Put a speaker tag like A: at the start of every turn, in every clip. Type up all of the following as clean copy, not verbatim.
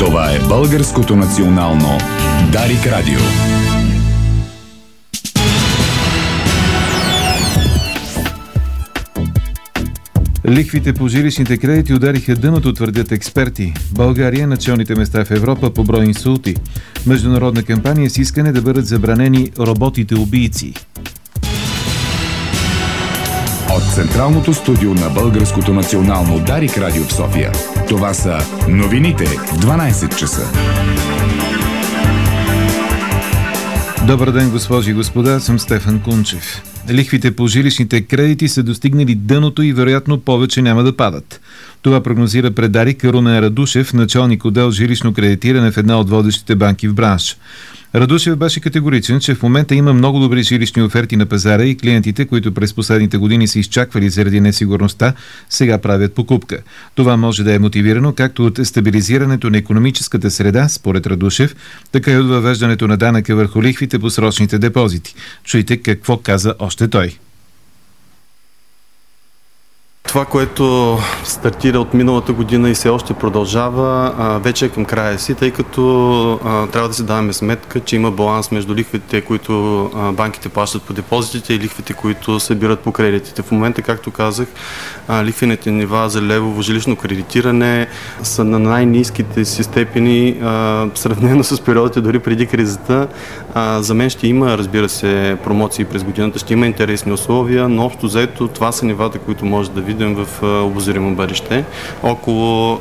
A: Това е Българското национално Дарик Радио.
B: Лихвите по жилищните кредити удариха дъното, твърдят експерти. България е на челните места в Европа по брой инсулти. Международна кампания с искане да бъдат забранени роботите-убийци.
A: От централното студио на Българското национално Дарик Радио в София. Това са новините в 12 часа.
B: Добър ден, госпожи и господа, аз съм Стефан Кунчев. Лихвите по жилищните кредити са достигнали дъното и вероятно повече няма да падат. Това прогнозира пред Дарик Румен Радушев, началник отдел жилищно кредитиране в една от водещите банки в бранша. Радушев беше категоричен, че в момента има много добри жилищни оферти на пазара и клиентите, които през последните години са изчаквали заради несигурността, сега правят покупка. Това може да е мотивирано както от стабилизирането на икономическата среда, според Радушев, така и от въвеждането на данъка върху лихвите по срочните депозити. Чуйте какво каза още той.
C: Това, което стартира от миналата година и все още продължава, вече е към края си, тъй като трябва да си даваме сметка, че има баланс между лихвите, които банките плащат по депозитите и лихвите, които събират по кредитите. В момента, както казах, лихвените нива за левово жилищно кредитиране са на най-ниските си степени, сравнено с периодите дори преди кризата. За мен ще има, разбира се, промоции през годината, ще има интересни условия, но общо взето това са нивата, които може да видим в обозримо бъдеще. Около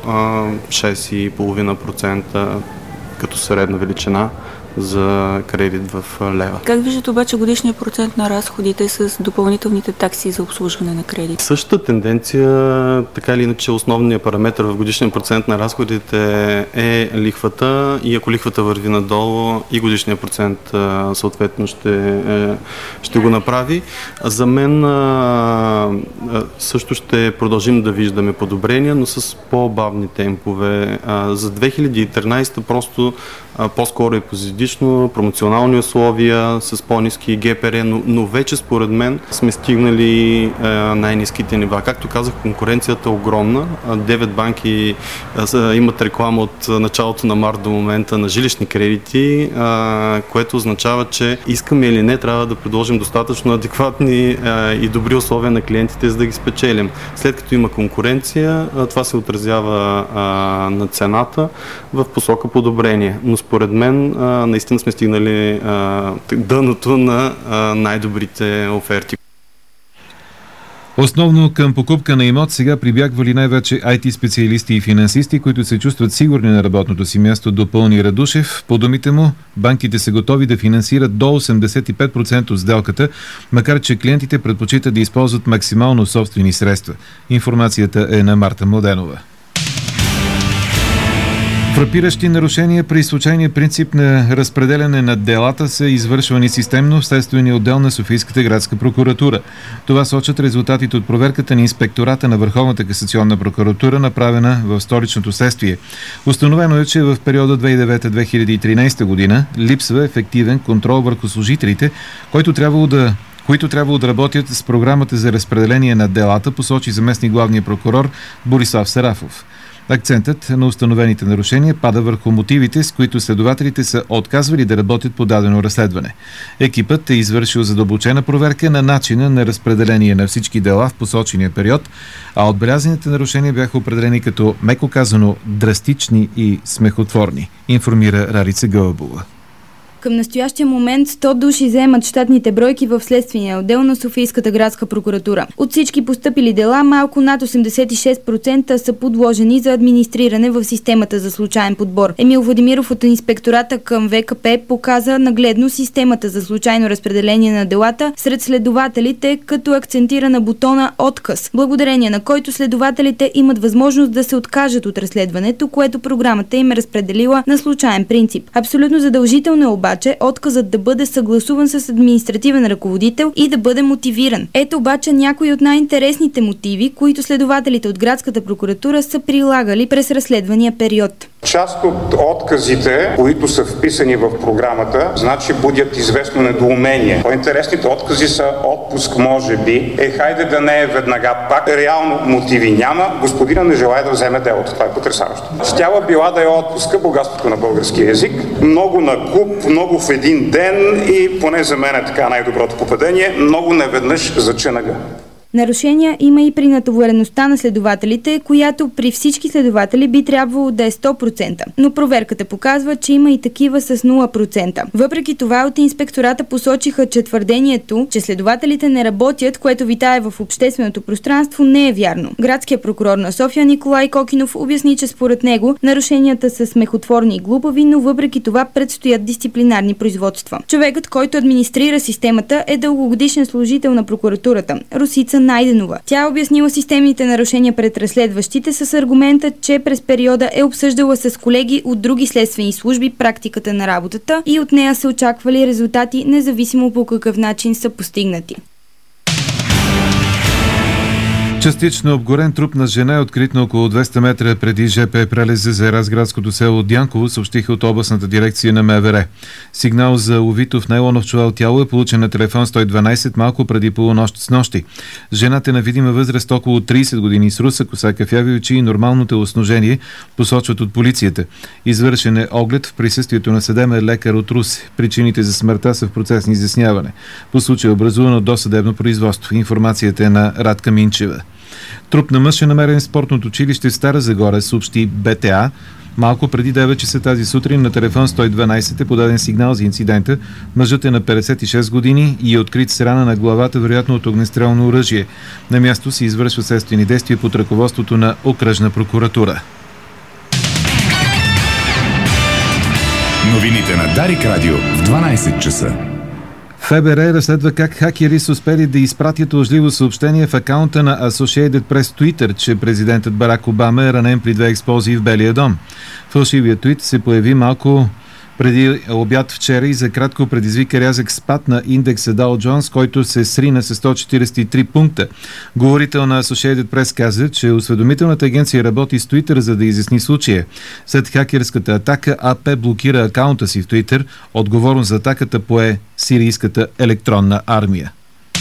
C: 6,5% като средна величина за кредит в лева.
D: Как виждате обаче годишния процент на разходите с допълнителните такси за обслужване на кредит?
C: Същата тенденция, така или иначе основният параметр в годишния процент на разходите е лихвата и ако лихвата върви надолу и годишния процент съответно ще го направи. За мен също ще продължим да виждаме подобрения, но с по-бавни темпове. За 2013 просто по-скоро е позитивно, промоционални условия с по-ниски ГПР, но вече според мен сме стигнали най-ниските нива. Както казах, конкуренцията е огромна. 9 банки имат реклама от началото на март до момента на жилищни кредити, което означава, че искаме или не, трябва да предложим достатъчно адекватни и добри условия на клиентите, за да ги спечелим. След като има конкуренция, това се отразява на цената в посока подобрение. Но според мен наистина сме стигнали дъното на най-добрите оферти.
B: Основно към покупка на имот сега прибягвали най-вече IT специалисти и финансисти, които се чувстват сигурни на работното си място, допълни Радушев. По думите му, банките са готови да финансират до 85% от сделката, макар че клиентите предпочитат да използват максимално собствени средства. Информацията е на Марта Младенова. Фрапиращи нарушения при случайния принцип на разпределяне на делата са извършвани системно в следствения отдел на Софийската градска прокуратура. Това сочат резултатите от проверката на инспектората на Върховната касационна прокуратура, направена в столичното следствие. Установено е, че в периода 2009-2013 година липсва ефективен контрол върху служителите, които трябвало да работят с програмата за разпределение на делата, посочи заместник главния прокурор Борислав Сарафов. Акцентът на установените нарушения пада върху мотивите, с които следователите са отказвали да работят по дадено разследване. Екипът е извършил задълбочена проверка на начина на разпределение на всички дела в посочения период, а отбелязаните нарушения бяха определени като, меко казано, драстични и смехотворни, информира Ралица Гълъбова.
E: Към настоящия момент 100 души заемат щатните бройки в следствения отдел на Софийската градска прокуратура. От всички постъпили дела, малко над 86% са подложени за администриране в системата за случайен подбор. Емил Владимиров от инспектората към ВКП показа нагледно системата за случайно разпределение на делата сред следователите, като акцентира на бутона «Отказ», благодарение на който следователите имат възможност да се откажат от разследването, което програмата им е разпределила на случайен принцип. Абсолютно задължително е обаче отказът да бъде съгласуван с административен ръководител и да бъде мотивиран. Ето обаче някои от най-интересните мотиви, които следователите от градската прокуратура са прилагали през разследвания период.
F: Част от отказите, които са вписани в програмата, значи будят известно недоумение. По-интересните откази са отпуск може би, хайде да не е веднага пак, реално мотиви няма, господина не желая да вземе делото. Това е потресаващо. Щяла била да е отпуска, богатството на българския език, много на куп, много в един ден и поне за мен е така най-доброто попадение, много неведнъж за ченага.
E: Нарушения има и при натовареността на следователите, която при всички следователи би трябвало да е 100%, но проверката показва, че има и такива с 0%. Въпреки това от инспектората посочиха, че твърдението, че следователите не работят, което витае в общественото пространство, не е вярно. Градският прокурор на София Николай Кокинов обясни, че според него нарушенията са смехотворни и глупави, но въпреки това предстоят дисциплинарни производства. Човекът, който администрира системата, е дългогодишен служител на прокуратурата – Росица Найденова. Тя обяснила системните нарушения пред разследващите с аргумента, че през периода е обсъждала с колеги от други следствени служби практиката на работата и от нея са очаквали резултати, независимо по какъв начин са постигнати.
B: Частично обгорен труп на жена е открит на около 200 метра преди ЖП прелеза за разградското село Дянково, съобщиха от областната дирекция на МВР. Сигнал за увито в нейлонов чувал тяло е получен на телефон 112 малко преди полунощ с нощи. Жената е на видима възраст около 30 години с руса коса, кафяви очи и нормално телосножение, посочват от полицията. Извършен е оглед в присъствието на съдебен лекар от Русе. Причините за смъртта са в процес на изясняване. По случай образувано досъдебно производство. Информацията е на Радка Минчева. Труп на мъж е намерен в спортното училище в Стара Загора, съобщи БТА. Малко преди 9 часа тази сутрин на телефон 112 е подаден сигнал за инцидента. Мъжът е на 56 години и е открит с рана на главата, вероятно от огнестрелно оръжие. На място се извършва следствени действия под ръководството на окръжна прокуратура.
A: Новините на Дарик Радио в 12 часа.
B: ФБР разследва как хакери са успели да изпратят лъжливо съобщение в акаунта на Associated Press Twitter, че президентът Барак Обама е ранен при 2 експлозии в Белия дом. Фалшивият твит се появи малко преди обяд вчера и за кратко предизвика рязък спад на индекса Dow Jones, който се срина с 143 пункта. Говорител на Associated Press каза, че осведомителната агенция работи с Twitter, за да изясни случая. След хакерската атака АП блокира акаунта си в Twitter. Отговорност за атаката пое сирийската електронна армия.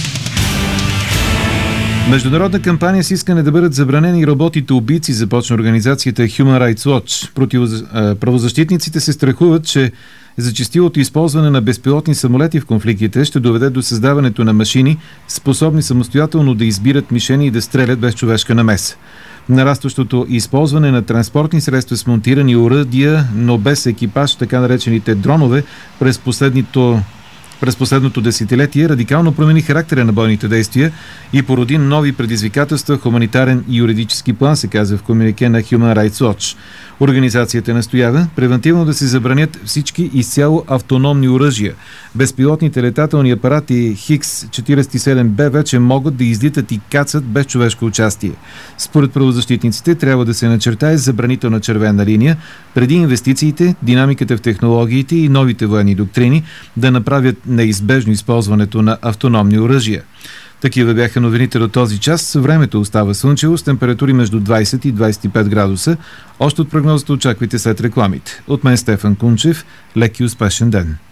B: Международна кампания с искане да бъдат забранени роботите-убийци започна организацията Human Rights Watch. Правозащитниците се страхуват, че зачестилото използване на безпилотни самолети в конфликтите ще доведе до създаването на машини, способни самостоятелно да избират мишени и да стрелят без човешка намеса. Нарастващото използване на транспортни средства с монтирани оръдия, но без екипаж, така наречените дронове, през последното десетилетие радикално промени характера на бойните действия и породи нови предизвикателства в хуманитарен и юридически план, се казва в комюнике на Human Rights Watch. Организацията настоява превентивно да се забранят всички изцяло автономни оръжия. Безпилотните летателни апарати Хикс-47Б вече могат да излитат и кацат без човешко участие. Според правозащитниците трябва да се начертае забранителна червена линия преди инвестициите, динамиката в технологиите и новите военни доктрини да направят неизбежно използването на автономни оръжия. Такива бяха новините до този час. Времето остава слънчево с температури между 20 и 25 градуса. Още от прогнозата очаквайте след рекламите. От мен Стефан Кунчев. Лек и успешен ден!